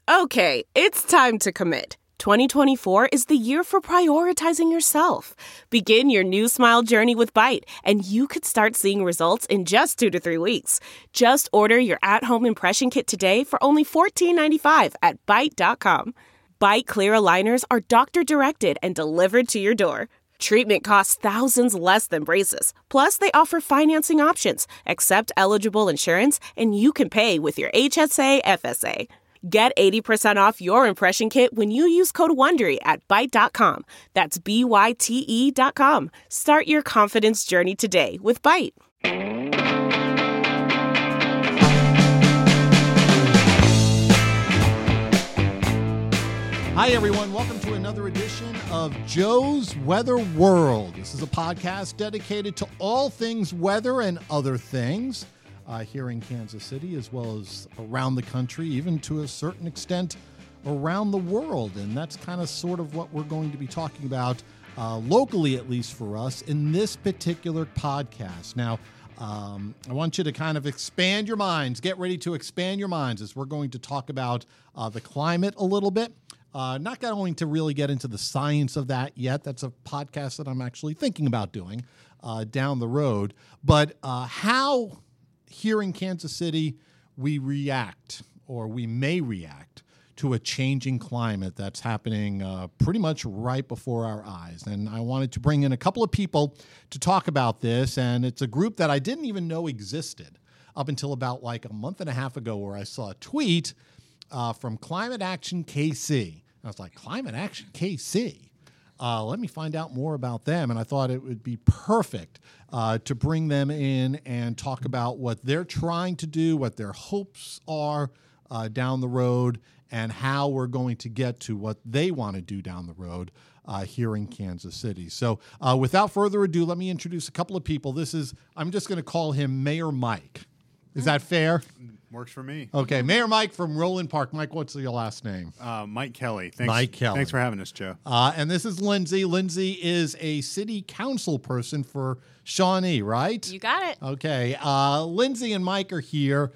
Okay, it's time to commit. 2024 is the year for prioritizing yourself. Begin your new smile journey with Byte, and you could start seeing results in just 2 to 3 weeks. Just order your at-home impression kit today for only $14.95 at Byte.com. Byte Clear aligners are doctor-directed and delivered to your door. Treatment costs thousands less than braces. Plus, they offer financing options, accept eligible insurance, and you can pay with your HSA FSA. Get 80% off your impression kit when you use code WONDERY at Byte.com. That's BYTE.com. Start your confidence journey today with Byte. Hi, everyone. Welcome to another edition of Joe's Weather World. This is a podcast dedicated to all things weather and other things here in Kansas City, as well as around the country, even to a certain extent around the world. And that's kind of sort of what we're going to be talking about locally, at least for us, in this particular podcast. Now, I want you to kind of expand your minds. Get ready to expand your minds as we're going to talk about the climate a little bit. Not going to really get into the science of that yet. That's a podcast that I'm actually thinking about doing down the road. But how here in Kansas City we react, or we may react, to a changing climate that's happening pretty much right before our eyes. And I wanted to bring in a couple of people to talk about this. And it's a group that I didn't even know existed up until about like a month and a half ago, where I saw a tweet from Climate Action KC. I was like, Climate Action KC? Let me find out more about them. And I thought it would be perfect to bring them in and talk about what they're trying to do, what their hopes are down the road, and how we're going to get to what they want to do down the road here in Kansas City. So without further ado, let me introduce a couple of people. I'm just going to call him Mayor Mike. Is that fair? Works for me. Okay, Mayor Mike from Roland Park. Mike, what's your last name? Mike Kelly. Mike Kelly. Thanks for having us, Joe. And this is Lindsay. Lindsay is a city council person for Shawnee, right? You got it. Okay. Lindsay and Mike are here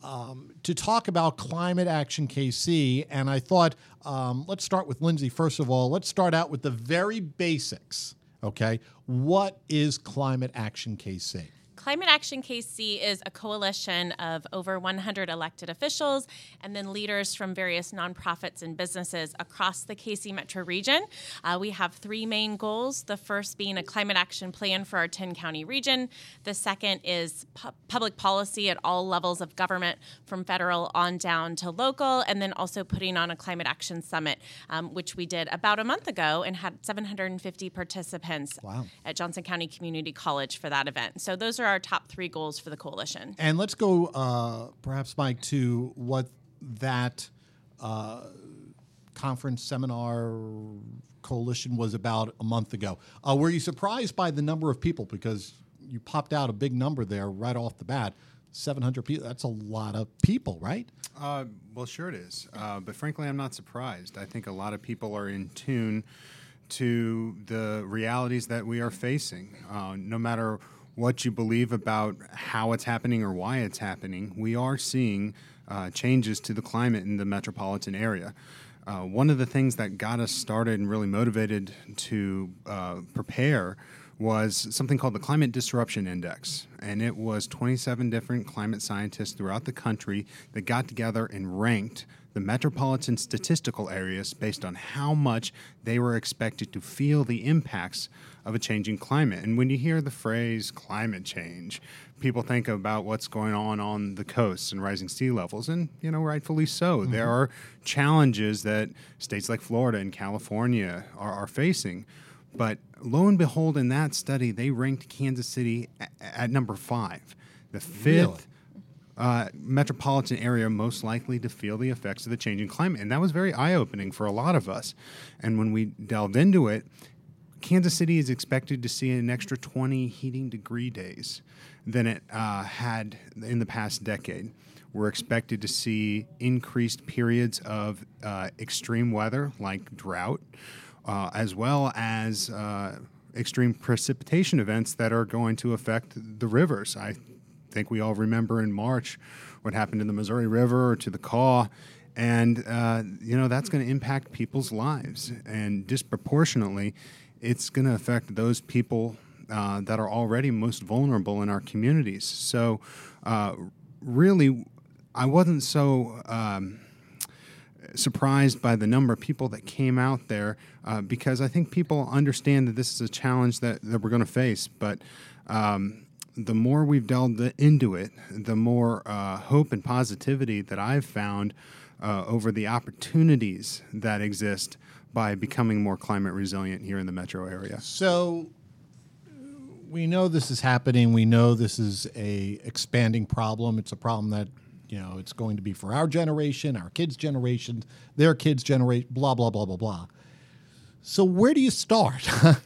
to talk about Climate Action KC. And I thought, let's start with Lindsay first of all. Let's start out with the very basics, okay? What is Climate Action KC? Climate Action KC is a coalition of over 100 elected officials and then leaders from various nonprofits and businesses across the KC metro region. We have 3 main goals, the first being a climate action plan for our 10-county region. The second is public policy at all levels of government, from federal on down to local, and then also putting on a climate action summit, which we did about a month ago and had 750 participants at Johnson County Community College for that event. So those are our top 3 goals for the coalition. And let's go, perhaps, Mike, to what that conference, seminar, coalition was about a month ago. Were you surprised by the number of people? Because you popped out a big number there right off the bat. 700 people, that's a lot of people, right? Well, sure it is. But frankly, I'm not surprised. I think a lot of people are in tune to the realities that we are facing. No matter what you believe about how it's happening or why it's happening, we are seeing changes to the climate in the metropolitan area. One of the things that got us started and really motivated to prepare was something called the Climate Disruption Index. And it was 27 different climate scientists throughout the country that got together and ranked the metropolitan statistical areas based on how much they were expected to feel the impacts of a changing climate. And when you hear the phrase climate change, people think about what's going on the coasts and rising sea levels, and, rightfully so. Mm-hmm. There are challenges that states like Florida and California are facing. But lo and behold, in that study, they ranked Kansas City at number 5, the 5th metropolitan area most likely to feel the effects of the changing climate. And that was very eye-opening for a lot of us. And when we delved into it, Kansas City is expected to see an extra 20 heating degree days than it had in the past decade. We're expected to see increased periods of extreme weather like drought, as well as extreme precipitation events that are going to affect the rivers. I think we all remember in March what happened in the Missouri River or to the Kaw, And, that's going to impact people's lives. And disproportionately, it's going to affect those people that are already most vulnerable in our communities. So really, I wasn't so surprised by the number of people that came out there because I think people understand that this is a challenge that we're going to face. But the more we've delved into it, the more hope and positivity that I've found over the opportunities that exist by becoming more climate resilient here in the metro area. So we know this is happening. We know this is a expanding problem. It's a problem that, it's going to be for our generation, our kids' generation, their kids' generation, blah, blah, blah, blah, blah. So where do you start?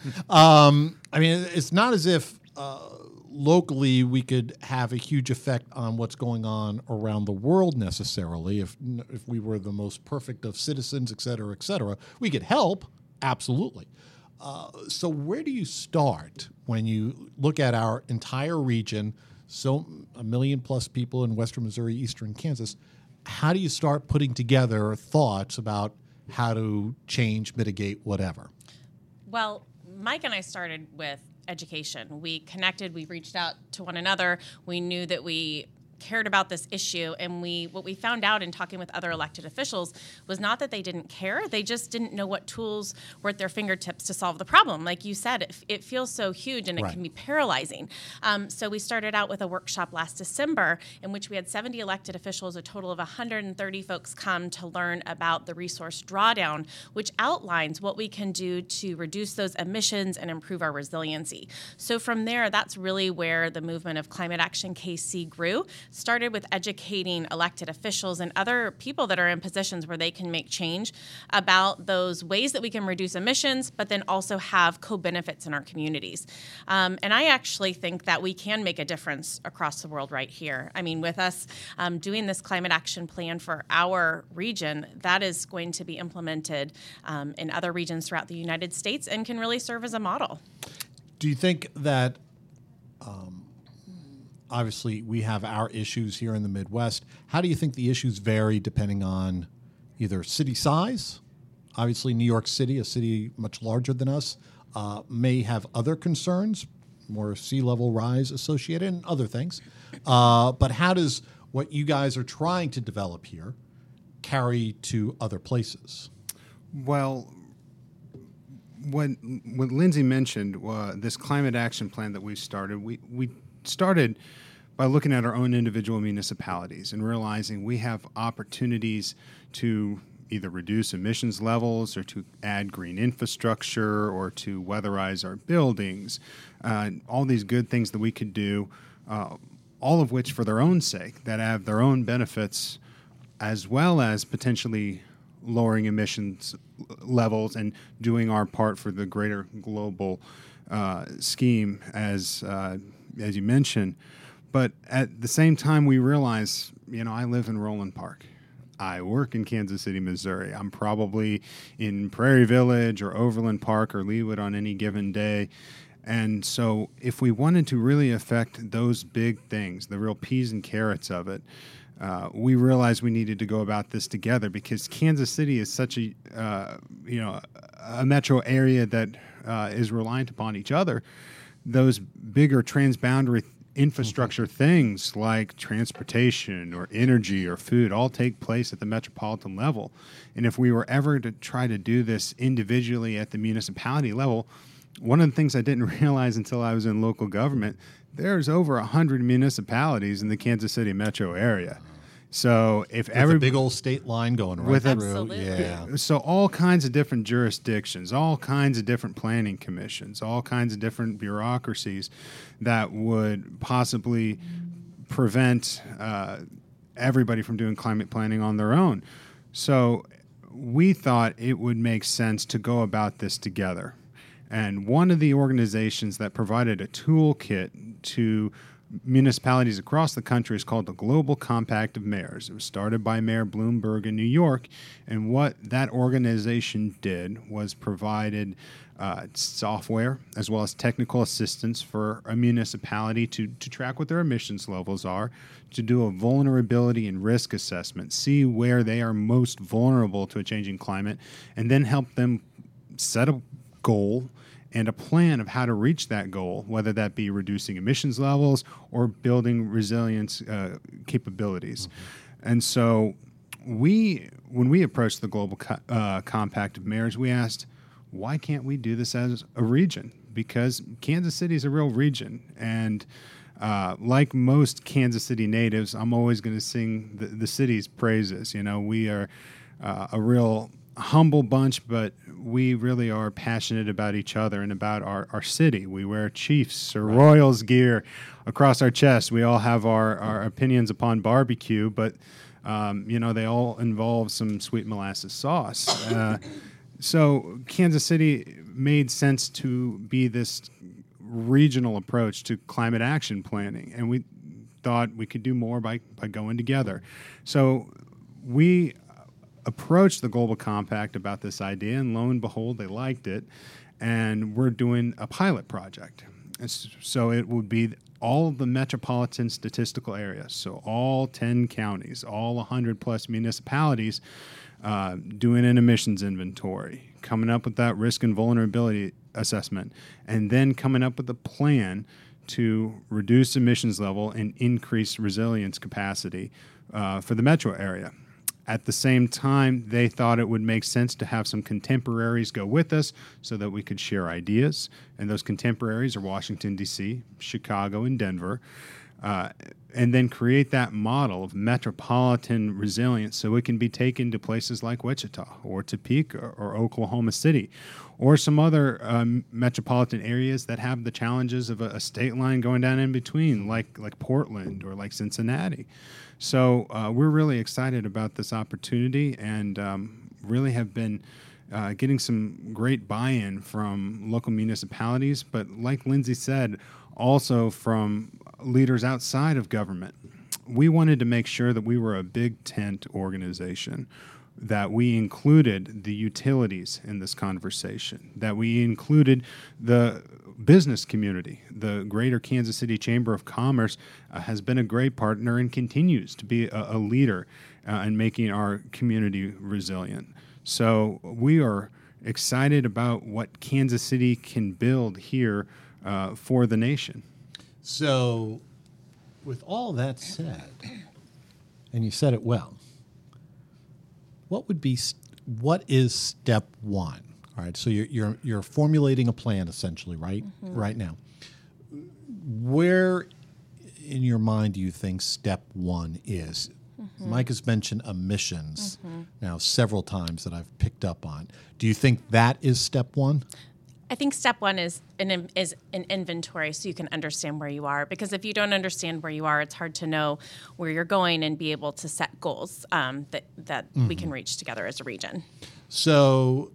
It's not as if locally we could have a huge effect on what's going on around the world necessarily. If we were the most perfect of citizens, et cetera, we could help, absolutely. So where do you start when you look at our entire region, so 1 million plus people in western Missouri, eastern Kansas? How do you start putting together thoughts about how to change, mitigate, whatever? Well, Mike and I started with education. We connected, we reached out to one another. We knew that we cared about this issue, and what we found out in talking with other elected officials was not that they didn't care, they just didn't know what tools were at their fingertips to solve the problem. Like you said, it feels so huge and it can be paralyzing. So we started out with a workshop last December in which we had 70 elected officials, a total of 130 folks come to learn about the resource drawdown, which outlines what we can do to reduce those emissions and improve our resiliency. So from there, that's really where the movement of Climate Action KC grew. Started with educating elected officials and other people that are in positions where they can make change about those ways that we can reduce emissions, but then also have co-benefits in our communities. And I actually think that we can make a difference across the world right here. I mean, with us doing this climate action plan for our region, that is going to be implemented in other regions throughout the United States and can really serve as a model. Do you think that obviously we have our issues here in the Midwest? How do you think the issues vary depending on either city size? Obviously, New York City, a city much larger than us, may have other concerns, more sea level rise associated and other things. But how does what you guys are trying to develop here carry to other places? Well, what Lindsay mentioned, this climate action plan that we started, we started by looking at our own individual municipalities and realizing we have opportunities to either reduce emissions levels or to add green infrastructure or to weatherize our buildings, all these good things that we could do, all of which for their own sake, that have their own benefits, as well as potentially lowering emissions levels and doing our part for the greater global scheme, as you mentioned. But at the same time, we realize, I live in Roland Park. I work in Kansas City, Missouri. I'm probably in Prairie Village or Overland Park or Leawood on any given day. And so if we wanted to really affect those big things, the real peas and carrots of it, we realized we needed to go about this together because Kansas City is such a metro area that is reliant upon each other. Those bigger transboundary infrastructure things like transportation or energy or food all take place at the metropolitan level. And if we were ever to try to do this individually at the municipality level, one of the things I didn't realize until I was in local government, there's over 100 municipalities in the Kansas City metro area. So if every big old state line going right through, absolutely. Yeah. So all kinds of different jurisdictions, all kinds of different planning commissions, all kinds of different bureaucracies that would possibly prevent everybody from doing climate planning on their own. So we thought it would make sense to go about this together. And one of the organizations that provided a toolkit to municipalities across the country is called the Global Compact of Mayors. It was started by Mayor Bloomberg in New York, and what that organization did was provided software as well as technical assistance for a municipality to track what their emissions levels are, to do a vulnerability and risk assessment, see where they are most vulnerable to a changing climate, and then help them set a goal and a plan of how to reach that goal, whether that be reducing emissions levels or building resilience capabilities. Mm-hmm. And so when we approached the Global Compact of Mayors, we asked, why can't we do this as a region? Because Kansas City is a real region. And like most Kansas City natives, I'm always going to sing the city's praises. You know, we are a real humble bunch, but we really are passionate about each other and about our city. We wear Chiefs or Royals gear across our chest. We all have our opinions upon barbecue, but, they all involve some sweet molasses sauce. So Kansas City made sense to be this regional approach to climate action planning, and we thought we could do more by going together. So we approached the Global Compact about this idea, and lo and behold, they liked it, and we're doing a pilot project. And so it would be all of the metropolitan statistical areas, so all 10 counties, all 100-plus municipalities, doing an emissions inventory, coming up with that risk and vulnerability assessment, and then coming up with a plan to reduce emissions level and increase resilience capacity for the metro area. At the same time, they thought it would make sense to have some contemporaries go with us so that we could share ideas. And those contemporaries are Washington, D.C., Chicago, and Denver. And then create that model of metropolitan resilience so it can be taken to places like Wichita or Topeka or Oklahoma City or some other metropolitan areas that have the challenges of a state line going down in between, like Portland or like Cincinnati. So we're really excited about this opportunity and really have been getting some great buy-in from local municipalities, but like Lindsay said, also from leaders outside of government. We wanted to make sure that we were a big tent organization, that we included the utilities in this conversation, that we included the business community. The Greater Kansas City Chamber of Commerce has been a great partner and continues to be a leader in making our community resilient. So we are excited about what Kansas City can build here for the nation. So with all that said, and you said it well, what is step one? All right, so you're formulating a plan essentially, right? Mm-hmm. Right now. Where in your mind do you think step one is? Mm-hmm. Mike has mentioned emissions now several times that I've picked up on. Do you think that is step one? I think step one is an inventory so you can understand where you are. Because if you don't understand where you are, it's hard to know where you're going and be able to set goals that we can reach together as a region. So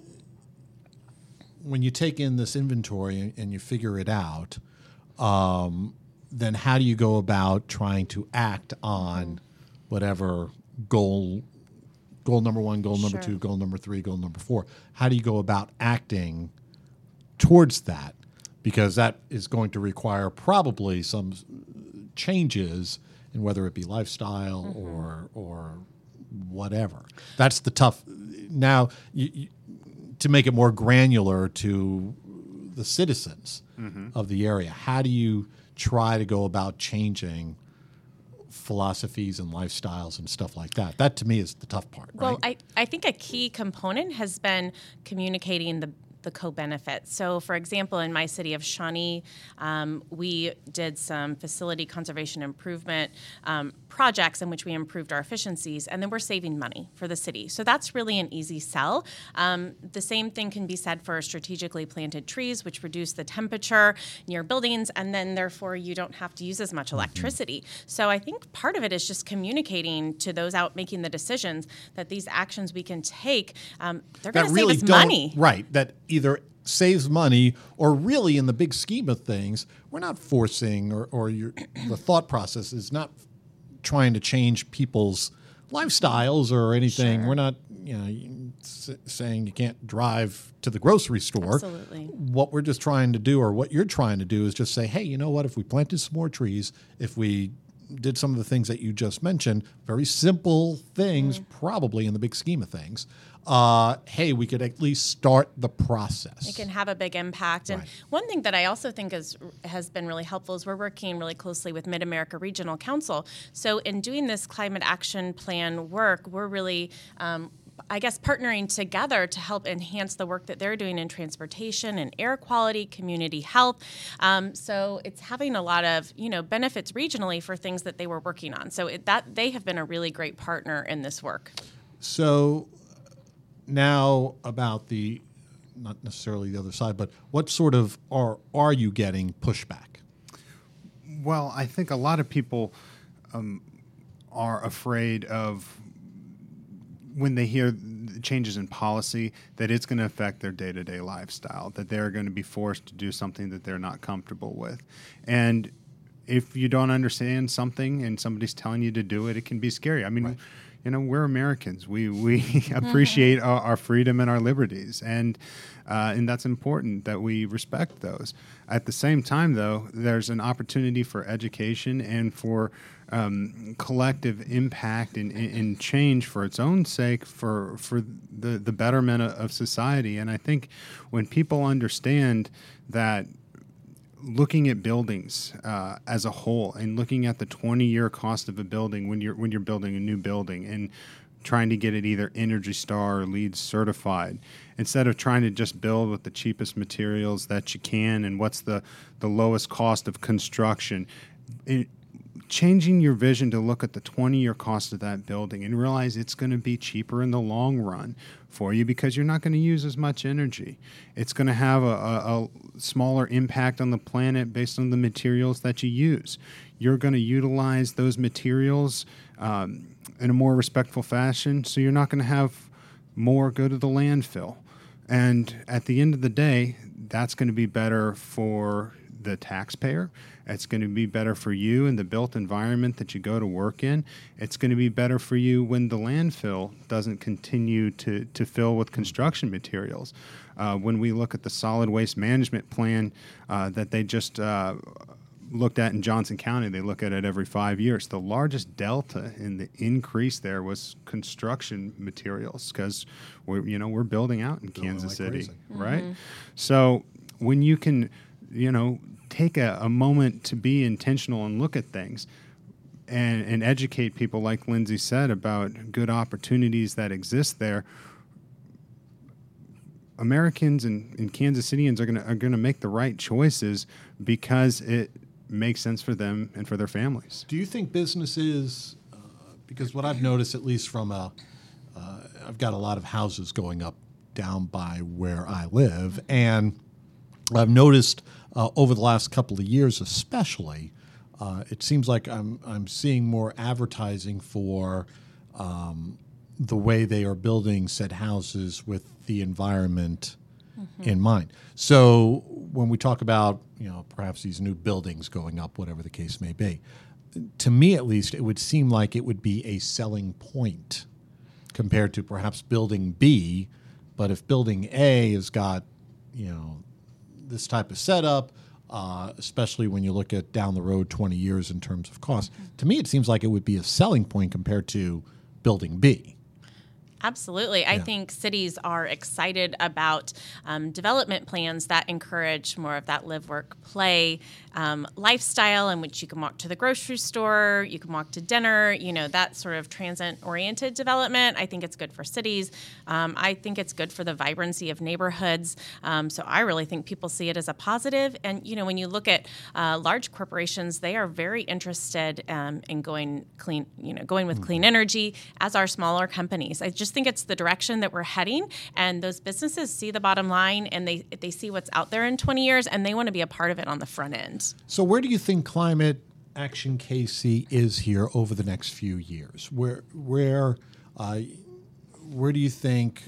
when you take in this inventory and you figure it out, then how do you go about trying to act on whatever goal number one, goal number two, goal number three, goal number four? How do you go about acting towards that? Because that is going to require probably some changes in whether it be lifestyle or whatever. That's the tough. Now, to make it more granular to the citizens of the area, how do you try to go about changing philosophies and lifestyles and stuff like that? That to me is the tough part. Well, right? I think a key component has been communicating the co-benefits. So, for example, in my city of Shawnee, we did some facility conservation improvement projects in which we improved our efficiencies, and then we're saving money for the city. So that's really an easy sell. The same thing can be said for strategically planted trees, which reduce the temperature near buildings, and then therefore you don't have to use as much electricity. So I think part of it is just communicating to those out making the decisions that these actions we can take, they're going to save us money. Right, that either saves money, or really in the big scheme of things, we're not forcing or the thought process is not trying to change people's lifestyles or anything. Sure. We're not saying you can't drive to the grocery store. Absolutely. What we're just trying to do, or what you're trying to do, is just say, hey, you know what, if we planted some more trees, if we did some of the things that you just mentioned, very simple things, probably in the big scheme of things, hey, we could at least start the process. It can have a big impact. And Right. one thing that I also think has been really helpful is we're working really closely with Mid-America Regional Council. So in doing this climate action plan work, we're really partnering together to help enhance the work that they're doing in transportation and air quality, community health. So it's having a lot of benefits regionally for things that they were working on. So they have been a really great partner in this work. So now about the, not necessarily the other side, but what sort of are you getting pushback? Well, I think a lot of people are afraid of, when they hear changes in policy, that it's going to affect their day-to-day lifestyle, that they're going to be forced to do something that they're not comfortable with. And if you don't understand something and somebody's telling you to do it, it can be scary. I mean, Right. We're Americans. We appreciate our freedom and our liberties, and that's important that we respect those. At the same time, though, there's an opportunity for education and for collective impact and change for its own sake, for the betterment of society. And I think when people understand that, looking at buildings as a whole and looking at the 20-year cost of a building when you're building a new building and trying to get it either Energy Star or LEED certified, instead of trying to just build with the cheapest materials that you can and what's the lowest cost of construction, changing your vision to look at the 20-year cost of that building and realize it's going to be cheaper in the long run for you because you're not going to use as much energy. It's going to have a smaller impact on the planet based on the materials that you use. You're going to utilize those materials in a more respectful fashion, so you're not going to have more go to the landfill. And at the end of the day, that's going to be better for the taxpayer. It's going to be better for you in the built environment that you go to work in. It's going to be better for you when the landfill doesn't continue to fill with construction materials. When we look at the solid waste management plan that they just looked at in Johnson County, they look at it every 5 years. The largest delta in the increase there was construction materials because we're building out in Kansas City, crazy. right? So when you can take a moment to be intentional and look at things and educate people, like Lindsay said, about good opportunities that exist there, Americans and Kansas Cityans are gonna make the right choices because it makes sense for them and for their families. Do you think businesses, because what I've noticed, at least from I've got a lot of houses going up down by where I live, and I've noticed over the last couple of years especially, it seems like I'm seeing more advertising for the way they are building said houses with the environment in mind. So when we talk about, perhaps these new buildings going up, whatever the case may be, to me at least, it would seem like it would be a selling point compared to perhaps building B. But if building A has got, this type of setup, especially when you look at down the road 20 years in terms of cost, to me it seems like it would be a selling point compared to building B. Absolutely. I think cities are excited about development plans that encourage more of that live, work, play lifestyle in which you can walk to the grocery store, you can walk to dinner, that sort of transit-oriented development. I think it's good for cities. I think it's good for the vibrancy of neighborhoods. So I really think people see it as a positive. And, when you look at large corporations, they are very interested in going with clean energy, as are smaller companies. I just think it's the direction that we're heading, and those businesses see the bottom line, and they see what's out there in 20 years, and they want to be a part of it on the front end. So where do you think Climate Action KC is here over the next few years? Where do you think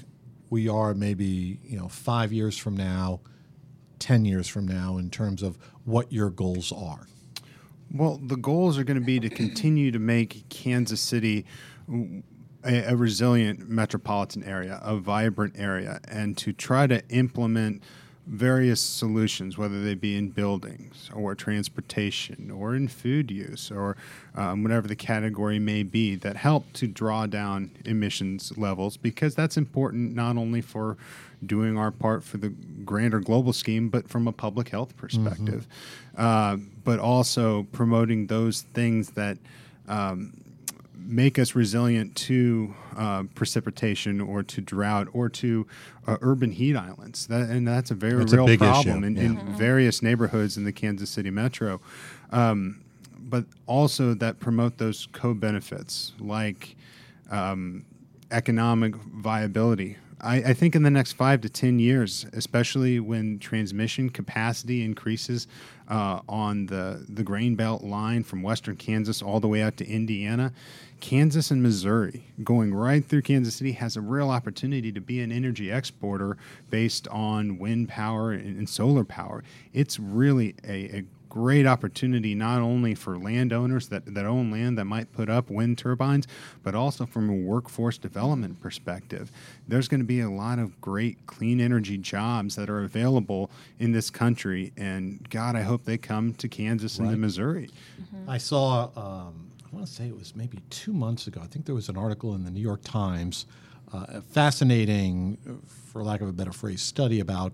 we are maybe 5 years from now, 10 years from now, in terms of what your goals are? Well, the goals are going to be to continue to make Kansas City a resilient metropolitan area, a vibrant area, and to try to implement various solutions, whether they be in buildings or transportation or in food use or whatever the category may be, that help to draw down emissions levels, because that's important not only for doing our part for the grander global scheme, but from a public health perspective, but also promoting those things that make us resilient to precipitation or to drought or to urban heat islands. And that's a very real problem in various neighborhoods in the Kansas City metro. But also that promote those co-benefits like economic viability. I think in the next 5 to 10 years, especially when transmission capacity increases on the grain belt line from western Kansas all the way out to Indiana, Kansas and Missouri, going right through Kansas City, has a real opportunity to be an energy exporter based on wind power and solar power. It's really a great opportunity not only for landowners that own land that might put up wind turbines, but also from a workforce development perspective. There's going to be a lot of great clean energy jobs that are available in this country, and God, I hope they come to Kansas and to Missouri. I saw, I want to say it was maybe 2 months ago, I think there was an article in the New York Times, a fascinating, for lack of a better phrase, study about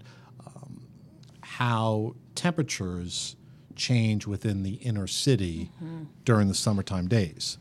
how temperatures change within the inner city during the summertime days,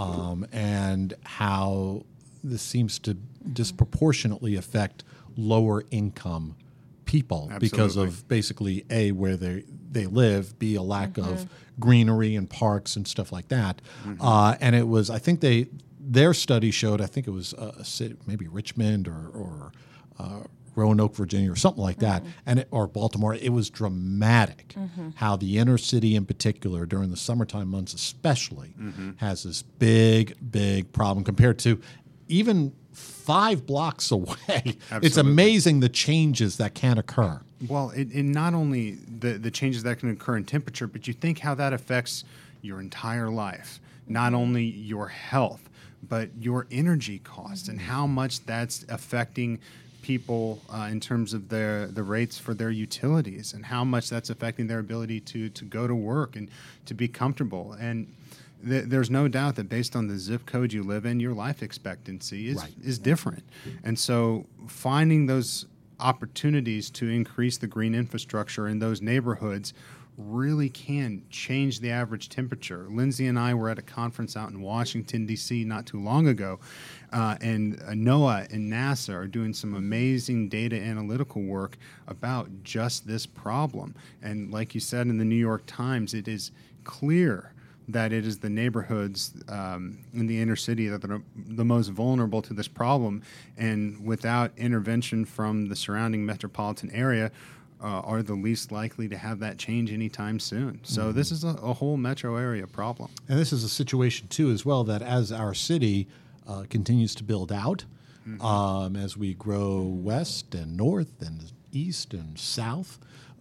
and how this seems to disproportionately affect lower income people because of basically A, where they live, B, a lack of greenery and parks and stuff like that. And it was, I think their study showed, I think it was a city, maybe Richmond or Roanoke, Virginia, or something like that, or Baltimore. It was dramatic how the inner city in particular, during the summertime months especially, has this big, big problem compared to even 5 blocks away. Absolutely. It's amazing the changes that can occur. Well, in not only the changes that can occur in temperature, but you think how that affects your entire life, not only your health, but your energy costs and how much that's affecting people in terms of the rates for their utilities, and how much that's affecting their ability to go to work and to be comfortable. And there's no doubt that based on the zip code you live in, your life expectancy is different. And so finding those opportunities to increase the green infrastructure in those neighborhoods really can change the average temperature. Lindsay and I were at a conference out in Washington, D.C. not too long ago, and NOAA and NASA are doing some amazing data analytical work about just this problem. And like you said in the New York Times, it is clear that it is the neighborhoods in the inner city that are the most vulnerable to this problem, and without intervention from the surrounding metropolitan area, are the least likely to have that change anytime soon. So this is a whole metro area problem. And this is a situation, too, as well, that as our city continues to build out, as we grow west and north and east and south,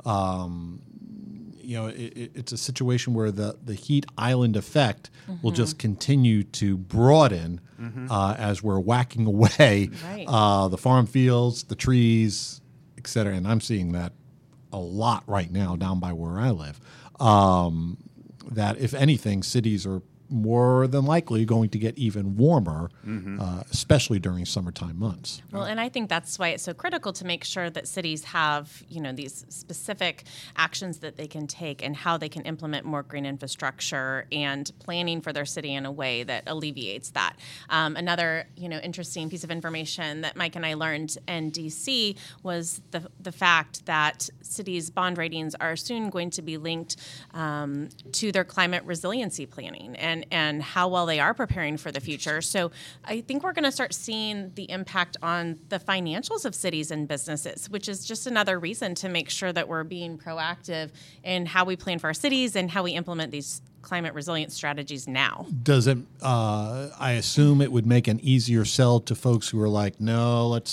it's a situation where the heat island effect will just continue to broaden as we're whacking away the farm fields, the trees, et cetera. And I'm seeing that a lot right now down by where I live. That, if anything, cities are more than likely going to get even warmer, especially during summertime months. Well, and I think that's why it's so critical to make sure that cities have, these specific actions that they can take and how they can implement more green infrastructure and planning for their city in a way that alleviates that. Another, interesting piece of information that Mike and I learned in D.C. was the fact that cities' bond ratings are soon going to be linked to their climate resiliency planning and how well they are preparing for the future. So I think we're going to start seeing the impact on the financials of cities and businesses, which is just another reason to make sure that we're being proactive in how we plan for our cities and how we implement these climate resilience strategies now. Does it, I assume it would make an easier sell to folks who are like, no, let's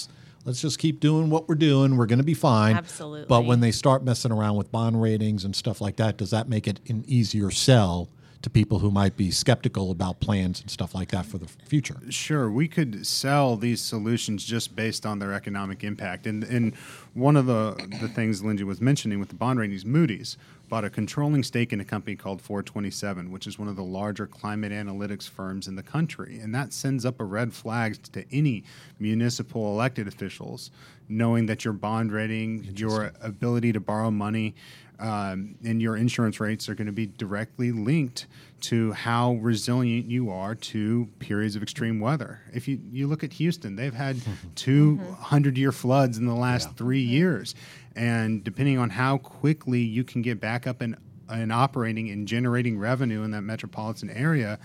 let's just keep doing what we're doing. We're going to be fine. Absolutely. But when they start messing around with bond ratings and stuff like that, does that make it an easier sell to people who might be skeptical about plans and stuff like that for the future? Sure, we could sell these solutions just based on their economic impact. And one of the things Lindsay was mentioning with the bond ratings, Moody's bought a controlling stake in a company called 427, which is one of the larger climate analytics firms in the country. And that sends up a red flag to any municipal elected officials, knowing that your bond rating, your ability to borrow money, and your insurance rates are going to be directly linked to how resilient you are to periods of extreme weather. If you look at Houston, they've had 200-year floods in the last 3 years. And depending on how quickly you can get back up and operating and generating revenue in that metropolitan area,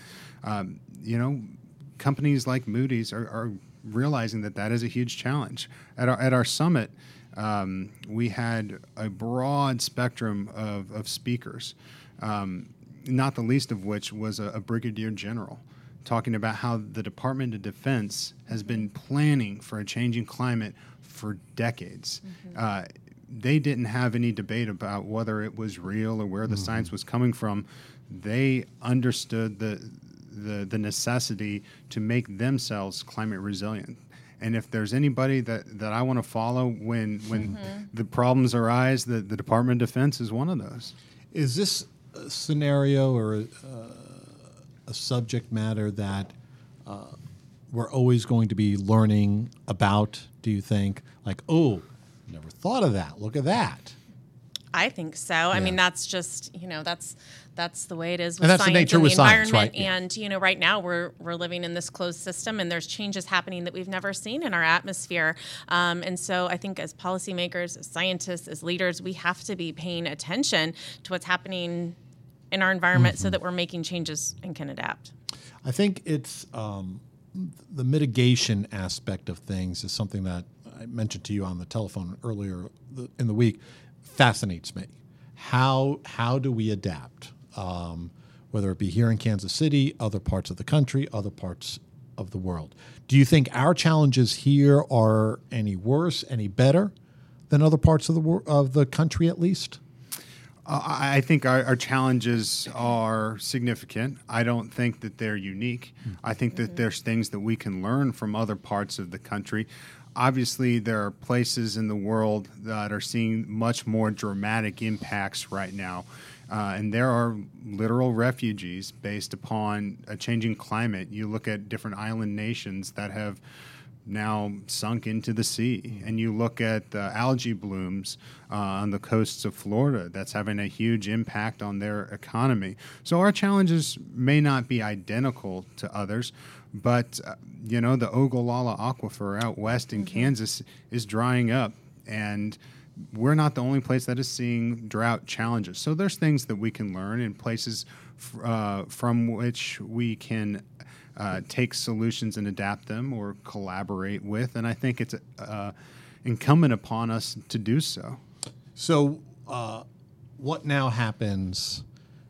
companies like Moody's are realizing that is a huge challenge. At our summit, we had a broad spectrum of speakers, not the least of which was a brigadier general talking about how the Department of Defense has been planning for a changing climate for decades. They didn't have any debate about whether it was real or where the science was coming from. They understood the necessity to make themselves climate resilient. And if there's anybody that I want to follow when the problems arise, the Department of Defense is one of those. Is this a scenario or a subject matter that we're always going to be learning about, do you think? Like, oh, never thought of that. Look at that. I think so. I mean, that's just, that's the way it is with And that's the science nature and with the science, environment. right? Yeah. And, right now we're living in this closed system, and there's changes happening that we've never seen in our atmosphere. And so I think as policymakers, as scientists, as leaders, we have to be paying attention to what's happening in our environment so that we're making changes and can adapt. I think it's the mitigation aspect of things is something that I mentioned to you on the telephone earlier in the week. Fascinates me. How do we adapt? Whether it be here in Kansas City, other parts of the country, other parts of the world. Do you think our challenges here are any worse, any better than other parts of the country, at least? I think our challenges are significant. I don't think that they're unique. I think that there's things that we can learn from other parts of the country. Obviously, there are places in the world that are seeing much more dramatic impacts right now. And there are literal refugees based upon a changing climate. You look at different island nations that have now sunk into the sea. And you look at the algae blooms on the coasts of Florida. That's having a huge impact on their economy. So our challenges may not be identical to others, but, the Ogallala Aquifer out west in Kansas is drying up. And we're not the only place that is seeing drought challenges. So there's things that we can learn in places from which we can take solutions and adapt them or collaborate with. And I think it's incumbent upon us to do so. So what now happens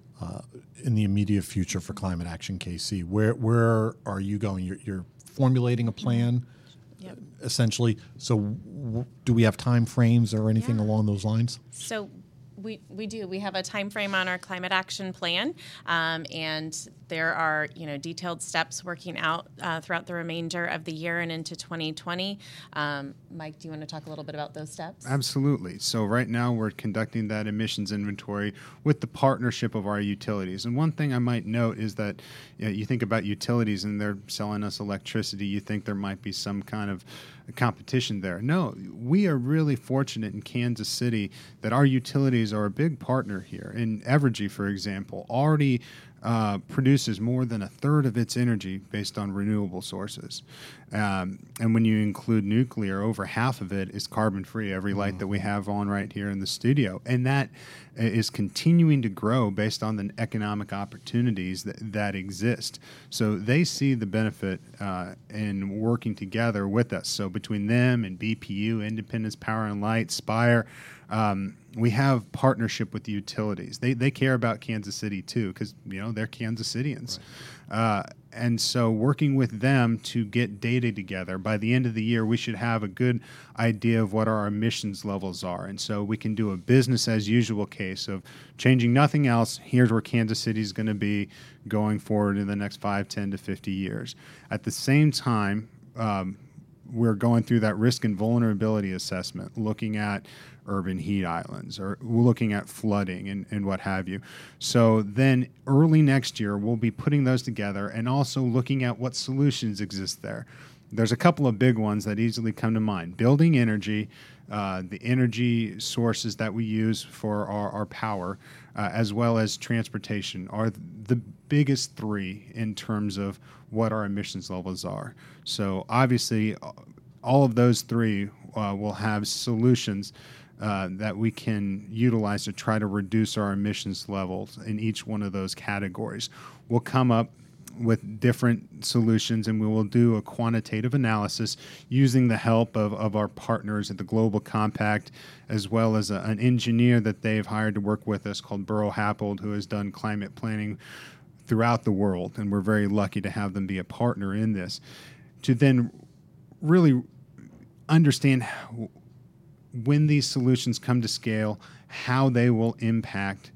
in the immediate future for Climate Action KC? Where are you going? You're formulating a plan, essentially. So do we have time frames or anything along those lines? So we do. We have a time frame on our climate action plan, and there are detailed steps working out throughout the remainder of the year and into 2020. Mike, do you want to talk a little bit about those steps? Absolutely. So right now we're conducting that emissions inventory with the partnership of our utilities. And one thing I might note is that you think about utilities and they're selling us electricity. You think there might be some kind of competition there. No, we are really fortunate in Kansas City that our utilities are a big partner here. And Evergy, for example, already produces more than a third of its energy based on renewable sources. And when you include nuclear, over half of it is carbon-free, every light that we have on right here in the studio. And that is continuing to grow based on the economic opportunities that exist. So they see the benefit in working together with us. So between them and BPU, Independence Power and Light, Spire, we have partnership with the utilities. They care about Kansas City too, because they're Kansas Cityans. Right. And so working with them to get data together, by the end of the year, we should have a good idea of what our emissions levels are. And so we can do a business as usual case of changing nothing else. Here's where Kansas City is going to be going forward in the next 5, 10 to 50 years. At the same time, we're going through that risk and vulnerability assessment, looking at urban heat islands or looking at flooding and what have you. So then early next year, we'll be putting those together and also looking at what solutions exist there. There's a couple of big ones that easily come to mind. Building energy, the energy sources that we use for our power, as well as transportation are the biggest three in terms of what our emissions levels are. So obviously, all of those three will have solutions that we can utilize to try to reduce our emissions levels in each one of those categories. We'll come up with different solutions, and we will do a quantitative analysis using the help of our partners at the Global Compact, as well as an engineer that they've hired to work with us called Burrow Happold, who has done climate planning throughout the world, and we're very lucky to have them be a partner in this, to then really understand when these solutions come to scale, how they will impact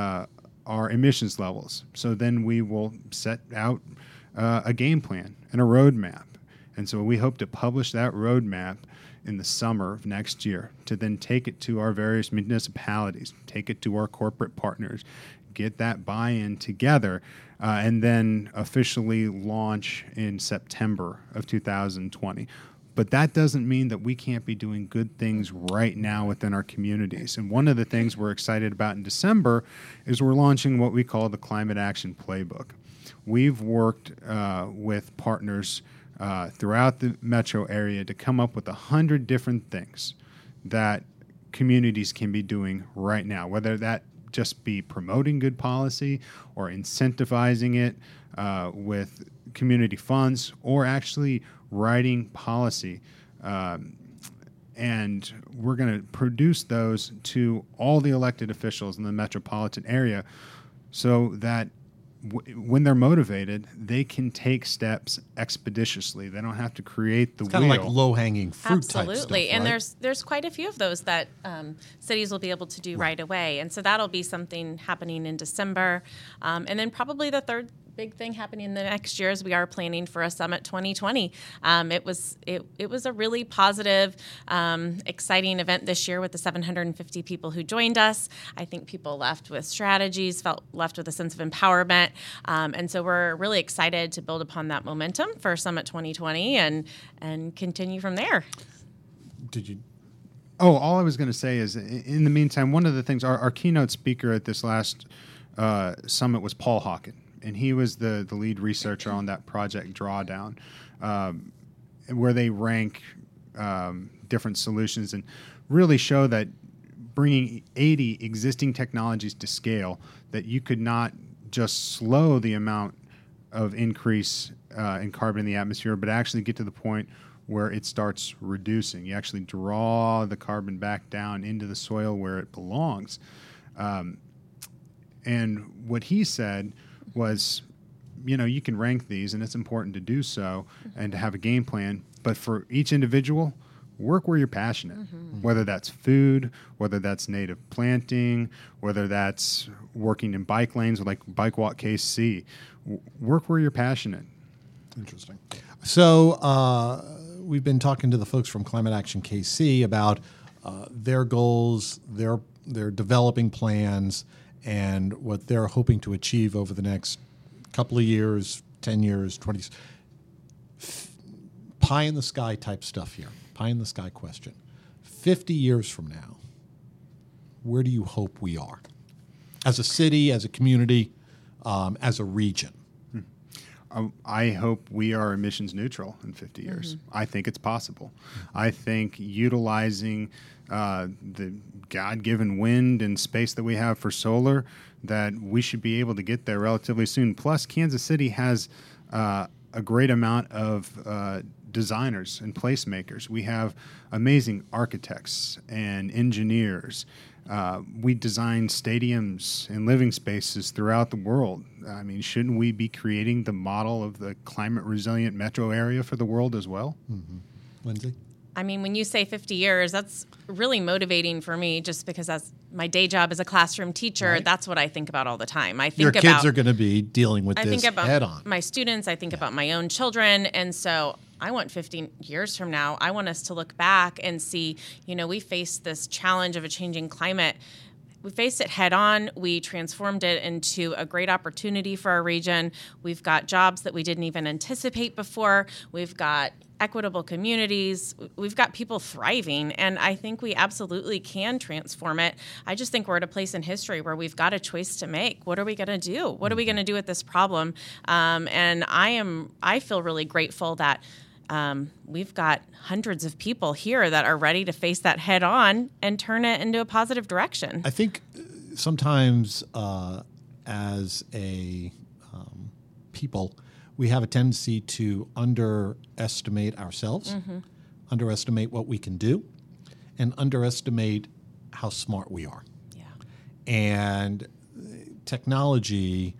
our emissions levels. So then we will set out a game plan and a roadmap. And so we hope to publish that roadmap in the summer of next year to then take it to our various municipalities, take it to our corporate partners, get that buy-in together, and then officially launch in September of 2020. But that doesn't mean that we can't be doing good things right now within our communities. And one of the things we're excited about in December is we're launching what we call the Climate Action Playbook. We've worked with partners throughout the metro area to come up with 100 different things that communities can be doing right now, whether that just be promoting good policy or incentivizing it with community funds or actually writing policy. And we're going to produce those to all the elected officials in the metropolitan area so that when they're motivated, they can take steps expeditiously. They don't have to create the wheel. Kind of like low-hanging fruit type stuff, Absolutely. And right? there's quite a few of those that cities will be able to do right away. And so that'll be something happening in December. And then probably the third big thing happening in the next year is we are planning for a Summit 2020. It was a really positive, exciting event this year with the 750 people who joined us. I think people left with strategies, left with a sense of empowerment. And so we're really excited to build upon that momentum for Summit 2020 and continue from there. Did you? Oh, all I was going to say is, in the meantime, one of the things, our keynote speaker at this last summit was Paul Hawken. And he was the lead researcher on that Project Drawdown, where they rank different solutions and really show that bringing 80 existing technologies to scale, that you could not just slow the amount of increase in carbon in the atmosphere, but actually get to the point where it starts reducing. You actually draw the carbon back down into the soil where it belongs. And what he said was, you can rank these, and it's important to do so and to have a game plan. But for each individual, work where you're passionate, whether that's food, whether that's native planting, whether that's working in bike lanes like Bike Walk KC. Work where you're passionate. Interesting. So we've been talking to the folks from Climate Action KC about their goals, their developing plans, and what they're hoping to achieve over the next couple of years, 10 years, 20 years. Pie in the sky type stuff here. Pie in the sky question. 50 years from now, where do you hope we are? As a city, as a community, as a region? I hope we are emissions neutral in 50 years. I think it's possible. I think utilizing the God-given wind and space that we have for solar, that we should be able to get there relatively soon. Plus, Kansas City has a great amount of designers and placemakers. We have amazing architects and engineers We design stadiums and living spaces throughout the world. I mean, shouldn't we be creating the model of the climate resilient metro area for the world as well? Mm-hmm. Lindsay? I mean, when you say 50 years, that's really motivating for me just because that's my day job as a classroom teacher. Right. That's what I think about all the time. I think Your about kids are going to be dealing with I this think about head on. my students. I think about my own children. And so I want 15 years from now, I want us to look back and see, we faced this challenge of a changing climate. We faced it head on. We transformed it into a great opportunity for our region. We've got jobs that we didn't even anticipate before. We've got equitable communities. We've got people thriving, and I think we absolutely can transform it. I just think we're at a place in history where we've got a choice to make. What are we going to do? What are we going to do with this problem? And I feel really grateful that we've got hundreds of people here that are ready to face that head on and turn it into a positive direction. I think sometimes as a people, we have a tendency to underestimate ourselves, underestimate what we can do, and underestimate how smart we are. Yeah. And technology,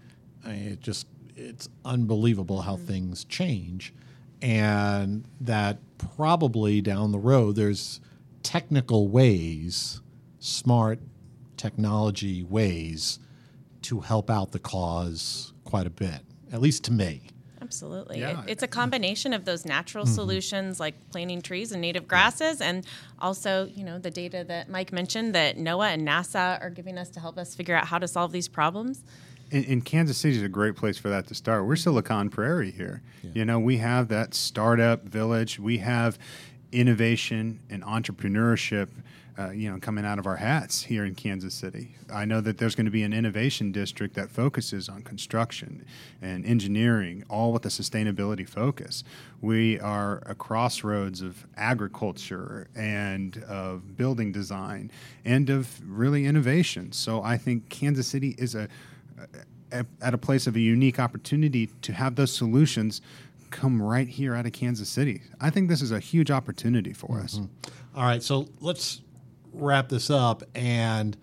it's unbelievable how things change. And that probably down the road, there's technical ways, smart technology ways to help out the cause quite a bit, at least to me. Absolutely. Yeah. It's a combination of those natural solutions like planting trees and native grasses, and also, the data that Mike mentioned that NOAA and NASA are giving us to help us figure out how to solve these problems. In Kansas City is a great place for that to start. We're Silicon Prairie here. Yeah. We have that startup village. We have innovation and entrepreneurship, coming out of our hats here in Kansas City. I know that there's going to be an innovation district that focuses on construction and engineering, all with a sustainability focus. We are a crossroads of agriculture and of building design and of really innovation. So I think Kansas City is at a place of a unique opportunity to have those solutions come right here out of Kansas City. I think this is a huge opportunity for us. All right, so let's wrap this up. And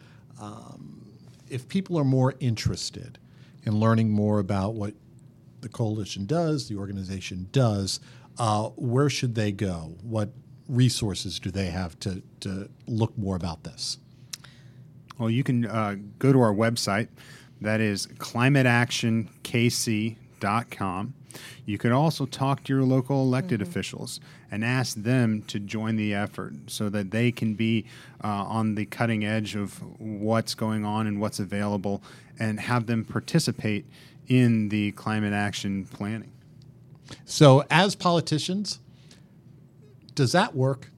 if people are more interested in learning more about what the coalition does, the organization does, where should they go? What resources do they have to look more about this? Well, you can go to our website. That is climateactionkc.com. You could also talk to your local elected officials and ask them to join the effort so that they can be on the cutting edge of what's going on and what's available, and have them participate in the climate action planning. So as politicians, does that work?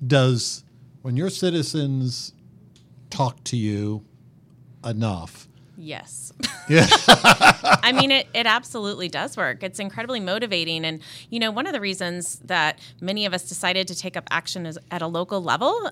When your citizens talk to you enough? Yes. Yeah. I mean, it absolutely does work. It's incredibly motivating. And, one of the reasons that many of us decided to take up action is at a local level,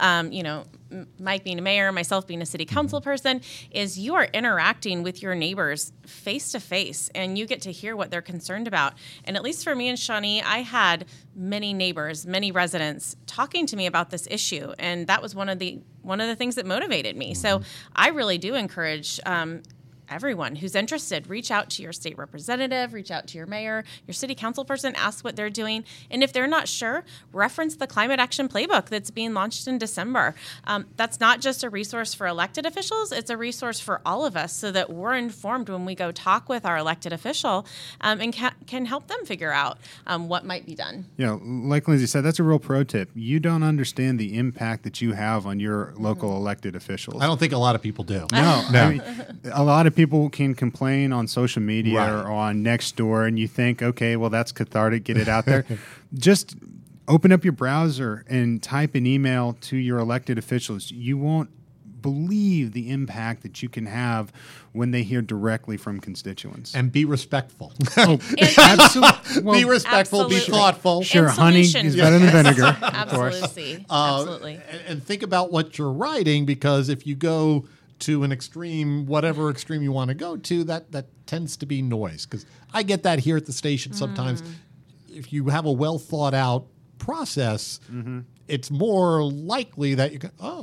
Mike being a mayor, myself being a city council person, is you are interacting with your neighbors face to face, and you get to hear what they're concerned about. And at least for me and Shawnee, I had many neighbors, many residents talking to me about this issue. And that was one of the things that motivated me. So I really do encourage everyone who's interested, reach out to your state representative, reach out to your mayor, your city council person, ask what they're doing. And if they're not sure, reference the Climate Action Playbook that's being launched in December. That's not just a resource for elected officials, it's a resource for all of us so that we're informed when we go talk with our elected official and can help them figure out what might be done. Like Lindsay said, that's a real pro tip. You don't understand the impact that you have on your local elected officials. I don't think a lot of people do. No. I mean, a lot of people can complain on social media or on Nextdoor, and you think, okay, well, that's cathartic, get it out there. Just open up your browser and type an email to your elected officials. You won't believe the impact that you can have when they hear directly from constituents. And be respectful. Absolutely. Well, be respectful, absolutely. be thoughtful. Sure, honey is better than vinegar, of course. Absolutely. And think about what you're writing, because if you go to an extreme, whatever extreme you want to go to, that tends to be noise. Because I get that here at the station sometimes. If you have a well thought out process, it's more likely that you go,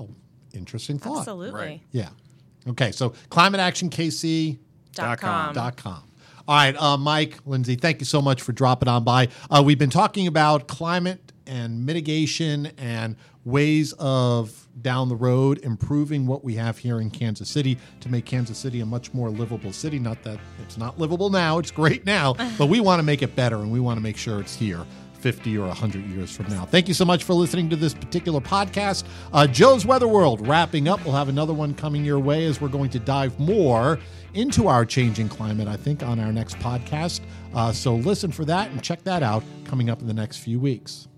Interesting thought. Absolutely. Right. Yeah. Okay, so climateactionkc.com. All right, Mike, Lindsay, thank you so much for dropping on by. We've been talking about climate and mitigation and ways of down the road improving what we have here in Kansas City to make Kansas City a much more livable city. Not that it's not livable now, it's great now, but we want to make it better and we want to make sure it's here 50 or 100 years from now. Thank you so much for listening to this particular podcast. Joe's Weather World wrapping up. We'll have another one coming your way as we're going to dive more into our changing climate, I think, on our next podcast. So listen for that and check that out coming up in the next few weeks.